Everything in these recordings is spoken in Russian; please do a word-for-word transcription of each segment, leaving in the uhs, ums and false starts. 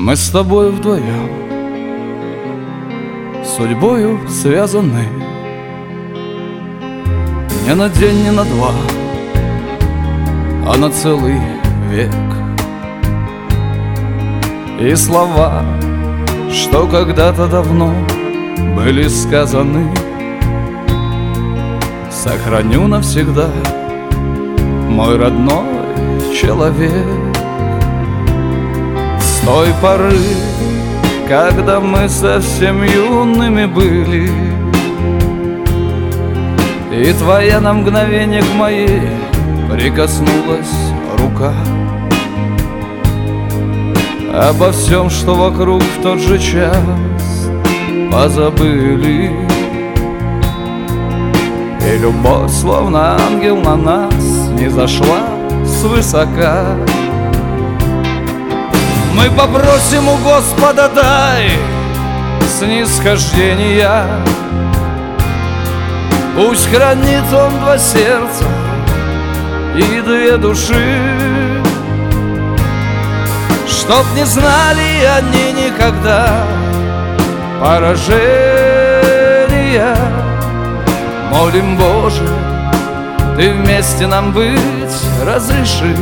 Мы с тобой вдвоем судьбою связаны. Не на день, не на два, а на целый век. И слова, что когда-то давно были сказаны, сохраню навсегда, мой родной человек. С той поры, когда мы совсем юными были, и твоя на мгновение к моей прикоснулась рука, обо всем, что вокруг в тот же час позабыли. И любовь, словно ангел, на нас не зашла свысока. Мы попросим у Господа, дай снисхождения. Пусть хранит Он два сердца и две души, чтоб не знали они никогда поражения. Молим, Боже, Ты вместе нам быть разреши.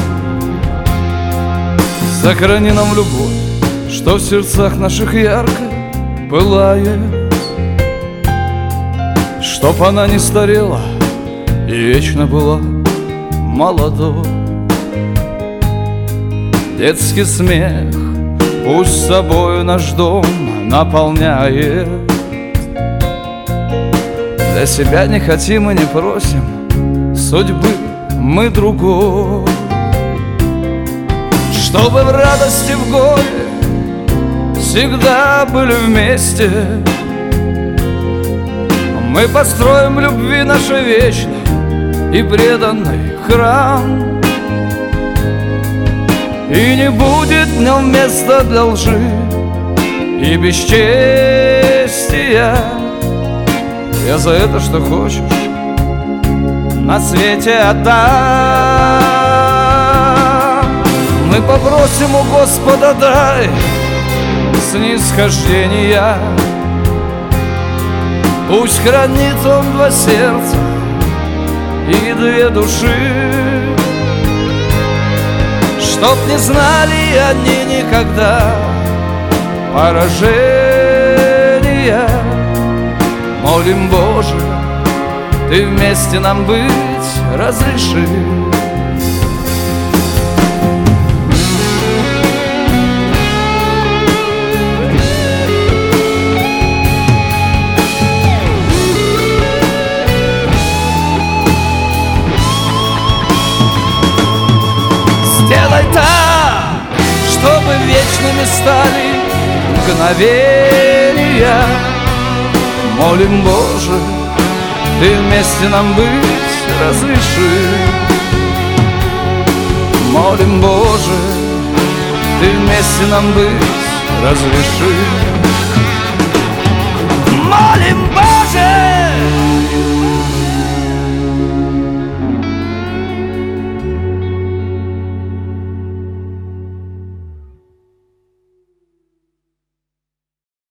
Сохрани нам любовь, что в сердцах наших ярко пылает, чтоб она не старела и вечно была молодой. Детский смех пусть собою наш дом наполняет. Для себя не хотим и не просим судьбы мы другой, чтобы в радости, в горе всегда были вместе. Мы построим любви нашей вечной и преданный храм, и не будет в нем места для лжи и бесчестия. Я за это, что хочешь, на свете отдам. Мы попросим у Господа, дай снисхождения. Пусть хранит Он два сердца и две души, чтоб не знали они никогда поражения. Молим, Боже, Ты вместе нам быть разреши. Сделай так, чтобы вечными стали мгновения. Молим, Боже, Ты вместе нам быть разреши. Молим, Боже, Ты вместе нам быть разреши. Молим, Боже,